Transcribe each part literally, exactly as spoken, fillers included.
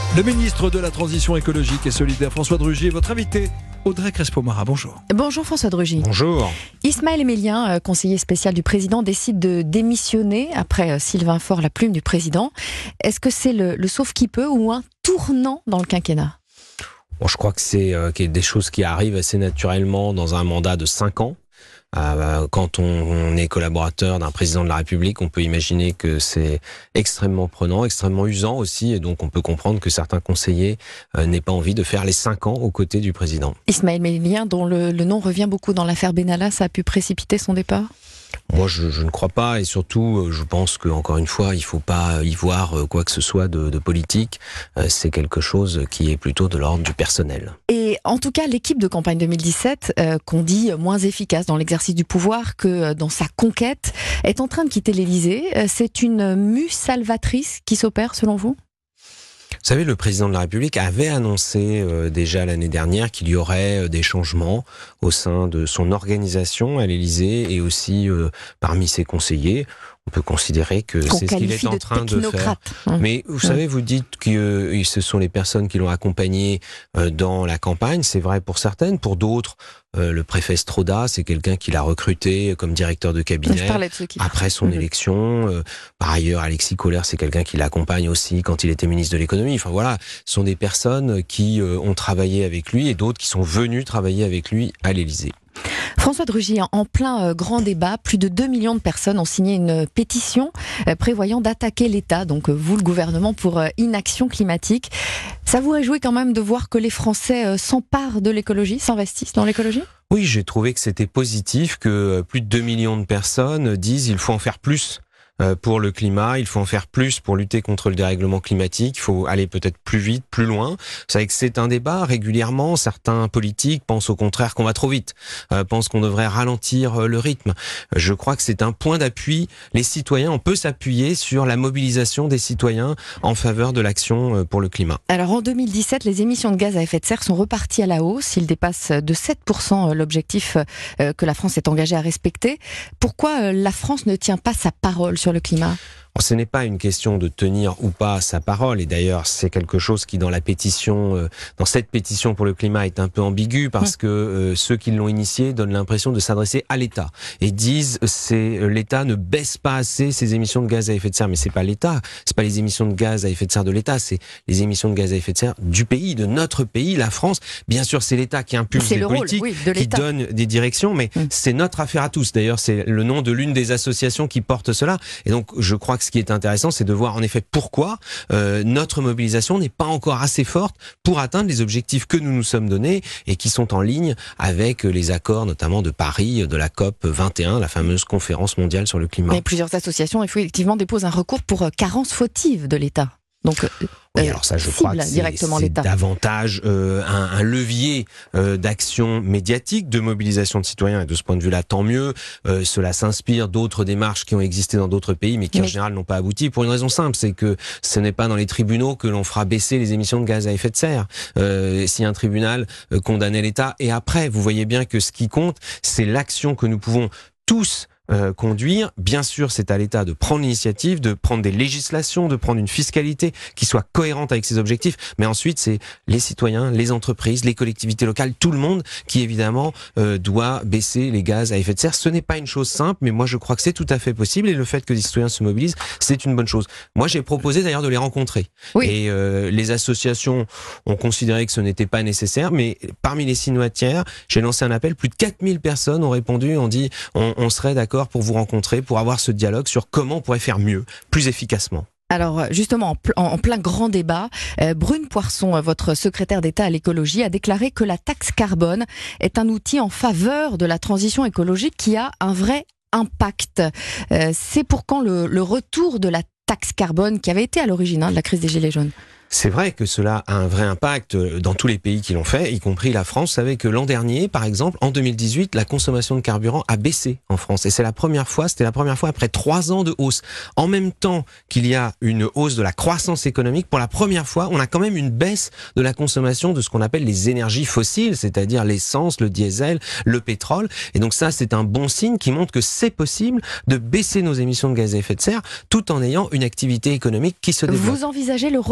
Le ministre de la Transition écologique et solidaire, François de Rugy, est votre invité. Audrey Crespo-Mara, bonjour. Bonjour François de Rugy. Bonjour. Ismaël Emelien, conseiller spécial du président, décide de démissionner après Sylvain Faure, la plume du président. Est-ce que c'est le, le sauve qui peut ou un tournant dans le quinquennat ? Bon, je crois que c'est euh, des choses qui arrivent assez naturellement dans un mandat de cinq ans. Euh, quand on, on est collaborateur d'un président de la République, on peut imaginer que c'est extrêmement prenant, extrêmement usant aussi, et donc on peut comprendre que certains conseillers euh, n'aient pas envie de faire les cinq ans aux côtés du président. Ismaël Emelien, dont le, le nom revient beaucoup dans l'affaire Benalla, ça a pu précipiter son départ ? Moi, je, je ne crois pas, et surtout, je pense qu'encore une fois, il ne faut pas y voir quoi que ce soit de, de politique. C'est quelque chose qui est plutôt de l'ordre du personnel. Et en tout cas, l'équipe de campagne deux mille dix-sept, euh, qu'on dit moins efficace dans l'exercice du pouvoir que dans sa conquête, est en train de quitter l'Élysée. C'est une mue salvatrice qui s'opère, selon vous ? Vous savez, le président de la République avait annoncé euh, déjà l'année dernière qu'il y aurait euh, des changements au sein de son organisation à l'Élysée et aussi euh, parmi ses conseillers. On peut considérer que c'est ce qu'il est en train de, de faire. Mais vous savez, vous dites que euh, ce sont les personnes qui l'ont accompagné euh, dans la campagne. C'est vrai pour certaines. Pour d'autres, euh, le préfet Stroda, c'est quelqu'un qui l'a recruté comme directeur de cabinet de qui... après son mmh. élection. Euh, par ailleurs, Alexis Kohler, c'est quelqu'un qui l'accompagne aussi quand il était ministre de l'économie. Enfin voilà, ce sont des personnes qui euh, ont travaillé avec lui et d'autres qui sont venues travailler avec lui à l'Élysée. François de Rugy, en plein euh, grand débat, plus de deux millions de personnes ont signé une pétition euh, prévoyant d'attaquer l'État, donc euh, vous, le gouvernement, pour euh, inaction climatique. Ça vous réjouit quand même de voir que les Français euh, s'emparent de l'écologie, s'investissent dans l'écologie ? Oui, j'ai trouvé que c'était positif que plus de deux millions de personnes disent qu'il faut en faire plus pour le climat, il faut en faire plus pour lutter contre le dérèglement climatique, il faut aller peut-être plus vite, plus loin. Vous savez que c'est un débat régulièrement, certains politiques pensent au contraire qu'on va trop vite, euh, pensent qu'on devrait ralentir le rythme. Je crois que c'est un point d'appui. Les citoyens, on peut s'appuyer sur la mobilisation des citoyens en faveur de l'action pour le climat. Alors en deux mille dix-sept, les émissions de gaz à effet de serre sont reparties à la hausse. Ils dépassent de sept pour cent l'objectif que la France est engagée à respecter. Pourquoi la France ne tient pas sa parole sur le climat ? Ce n'est pas une question de tenir ou pas sa parole, et d'ailleurs c'est quelque chose qui dans la pétition, euh, dans cette pétition pour le climat est un peu ambigu parce que euh, ceux qui l'ont initié donnent l'impression de s'adresser à l'État et disent c'est l'État ne baisse pas assez ses émissions de gaz à effet de serre, mais c'est pas l'État, c'est pas les émissions de gaz à effet de serre de l'État, c'est les émissions de gaz à effet de serre du pays, de notre pays, la France. Bien sûr c'est l'État qui impulse les politiques, rôle, oui, qui donne des directions, mais mmh. c'est notre affaire à tous. D'ailleurs c'est le nom de l'une des associations qui porte cela, et donc je crois que ce qui est intéressant, c'est de voir en effet pourquoi euh, notre mobilisation n'est pas encore assez forte pour atteindre les objectifs que nous nous sommes donnés et qui sont en ligne avec les accords notamment de Paris, de la COP vingt et un, la fameuse conférence mondiale sur le climat. Mais plusieurs associations effectivement déposent un recours pour carence fautive de l'État. Donc, euh, oui, alors ça, je crois que c'est, c'est davantage euh, un, un levier euh, d'action médiatique, de mobilisation de citoyens, et de ce point de vue-là, tant mieux. Euh, cela s'inspire d'autres démarches qui ont existé dans d'autres pays, mais qui mais... en général n'ont pas abouti, pour une raison simple, c'est que ce n'est pas dans les tribunaux que l'on fera baisser les émissions de gaz à effet de serre. Euh, si un tribunal euh, condamnait l'État, et après, vous voyez bien que ce qui compte, c'est l'action que nous pouvons tous Euh, conduire. Bien sûr, c'est à l'État de prendre l'initiative, de prendre des législations, de prendre une fiscalité qui soit cohérente avec ses objectifs. Mais ensuite, c'est les citoyens, les entreprises, les collectivités locales, tout le monde qui évidemment euh, doit baisser les gaz à effet de serre. Ce n'est pas une chose simple, mais moi je crois que c'est tout à fait possible et le fait que les citoyens se mobilisent, c'est une bonne chose. Moi, j'ai proposé d'ailleurs de les rencontrer. Oui. Et euh, les associations ont considéré que ce n'était pas nécessaire, mais parmi les signataires, j'ai lancé un appel. Plus de quatre mille personnes ont répondu, ont dit on, on serait d'accord pour vous rencontrer, pour avoir ce dialogue sur comment on pourrait faire mieux, plus efficacement. Alors justement, en, pl- en plein grand débat, euh, Brune Poirson, votre secrétaire d'État à l'écologie, a déclaré que la taxe carbone est un outil en faveur de la transition écologique qui a un vrai impact. Euh, c'est pour quand le, le retour de la taxe carbone qui avait été à l'origine hein, de la crise des Gilets jaunes ? C'est vrai que cela a un vrai impact dans tous les pays qui l'ont fait, y compris la France. Vous savez que l'an dernier, par exemple, en deux mille dix-huit, la consommation de carburant a baissé en France. Et c'est la première fois, c'était la première fois après trois ans de hausse. En même temps qu'il y a une hausse de la croissance économique, pour la première fois, on a quand même une baisse de la consommation de ce qu'on appelle les énergies fossiles, c'est-à-dire l'essence, le diesel, le pétrole. Et donc ça, c'est un bon signe qui montre que c'est possible de baisser nos émissions de gaz à effet de serre tout en ayant une activité économique qui se développe. Vous envisagez le retour de la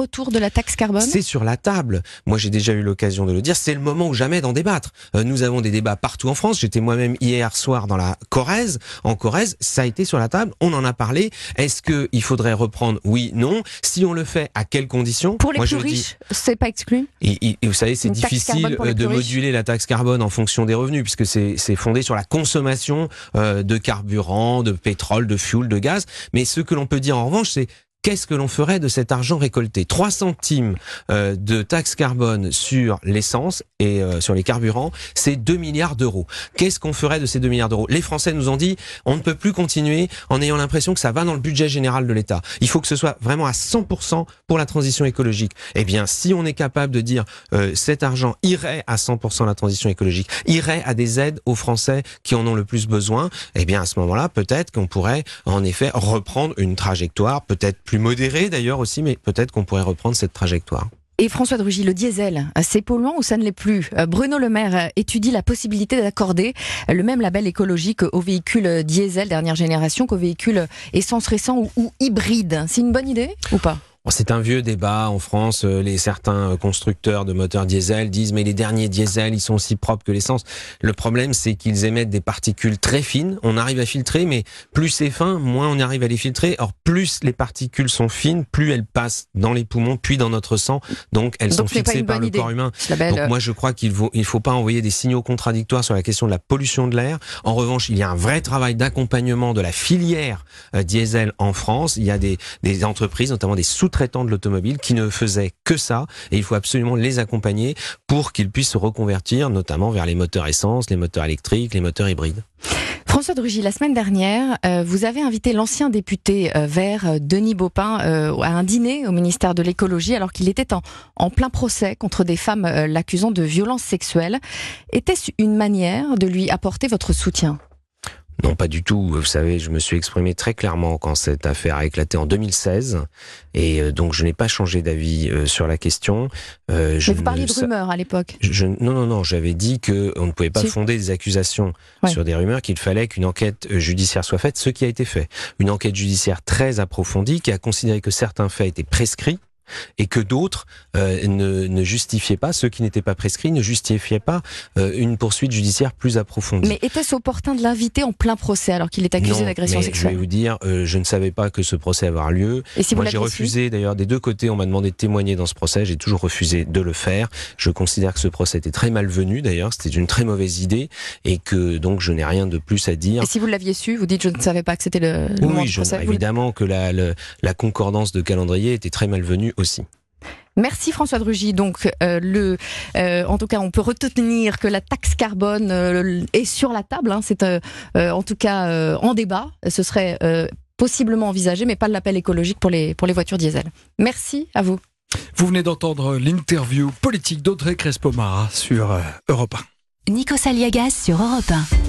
la taxe carbone ? C'est sur la table. Moi, j'ai déjà eu l'occasion de le dire. C'est le moment ou jamais d'en débattre. Euh, nous avons des débats partout en France. J'étais moi-même hier soir dans la Corrèze. En Corrèze, ça a été sur la table. On en a parlé. Est-ce que il faudrait reprendre ? Oui, non. Si on le fait, à quelles conditions ? Pour les moi, plus riches, dis... c'est pas exclu ? et, et, et vous savez, c'est difficile de moduler la taxe carbone en fonction des revenus, puisque c'est, c'est fondé sur la consommation euh, de carburant, de pétrole, de fuel, de gaz. Mais ce que l'on peut dire en revanche, c'est qu'est-ce que l'on ferait de cet argent récolté ? trois centimes euh, de taxe carbone sur l'essence et euh, sur les carburants, c'est deux milliards d'euros. Qu'est-ce qu'on ferait de ces deux milliards d'euros ? Les Français nous ont dit, on ne peut plus continuer en ayant l'impression que ça va dans le budget général de l'État. Il faut que ce soit vraiment à cent pour cent pour la transition écologique. Eh bien, si on est capable de dire euh, cet argent irait à cent pour cent à la transition écologique, irait à des aides aux Français qui en ont le plus besoin, eh bien, à ce moment-là, peut-être qu'on pourrait en effet reprendre une trajectoire, peut-être plus modérée d'ailleurs aussi, mais peut-être qu'on pourrait reprendre cette trajectoire. Et François de Rugy, le diesel, c'est polluant ou ça ne l'est plus ? Bruno Le Maire étudie la possibilité d'accorder le même label écologique aux véhicules diesel dernière génération qu'aux véhicules essence récents ou, ou hybrides. C'est une bonne idée ou pas ? C'est un vieux débat en France. Les certains constructeurs de moteurs diesel disent mais les derniers diesel ils sont aussi propres que l'essence. Le problème c'est qu'ils émettent des particules très fines. On arrive à filtrer, mais plus c'est fin, moins on arrive à les filtrer. Or plus les particules sont fines, plus elles passent dans les poumons, puis dans notre sang. Donc elles Donc, sont fixées par le idée. corps humain. Label... Donc moi je crois qu'il faut il faut pas envoyer des signaux contradictoires sur la question de la pollution de l'air. En revanche, il y a un vrai travail d'accompagnement de la filière euh, diesel en France. Il y a des des entreprises, notamment des sous traitants de l'automobile qui ne faisaient que ça et il faut absolument les accompagner pour qu'ils puissent se reconvertir notamment vers les moteurs essence, les moteurs électriques, les moteurs hybrides. François de Rugy, la semaine dernière, euh, vous avez invité l'ancien député euh, vert euh, Denis Baupin euh, à un dîner au ministère de l'écologie alors qu'il était en, en plein procès contre des femmes euh, l'accusant de violences sexuelles. Était-ce une manière de lui apporter votre soutien ? Non, pas du tout. Vous savez, je me suis exprimé très clairement quand cette affaire a éclaté en deux mille seize et euh, donc je n'ai pas changé d'avis euh, sur la question. Euh, je Mais vous parliez de rumeurs à l'époque. Je, non, non, non. J'avais dit que on ne pouvait pas si. fonder des accusations ouais. sur des rumeurs, qu'il fallait qu'une enquête judiciaire soit faite, ce qui a été fait. Une enquête judiciaire très approfondie qui a considéré que certains faits étaient prescrits et que d'autres euh, ne, ne justifiaient pas, ceux qui n'étaient pas prescrits ne justifiaient pas euh, une poursuite judiciaire plus approfondie. Mais était-ce opportun de l'inviter en plein procès alors qu'il est accusé non, d'agression mais sexuelle ? Je vais vous dire, euh, je ne savais pas que ce procès allait avoir lieu. Et si Moi, vous j'ai refusé, su d'ailleurs, des deux côtés, on m'a demandé de témoigner dans ce procès, j'ai toujours refusé de le faire. Je considère que ce procès était très malvenu, d'ailleurs, c'était une très mauvaise idée, et que donc je n'ai rien de plus à dire. Et si vous l'aviez su, vous dites je ne savais pas que c'était le, le oui, moment oui, du procès. Oui, évidemment que la, la, la concordance de calendrier était très malvenue aussi. Merci François de Rugy. Donc, euh, le, euh, en tout cas, on peut retenir que la taxe carbone euh, est sur la table. Hein, c'est euh, euh, en tout cas euh, en débat. Ce serait euh, possiblement envisagé, mais pas le label écologique pour les pour les voitures diesel. Merci à vous. Vous venez d'entendre l'interview politique d'Audrey Crespo-Mara sur euh, Europe un. Nikos Aliagas sur Europe un.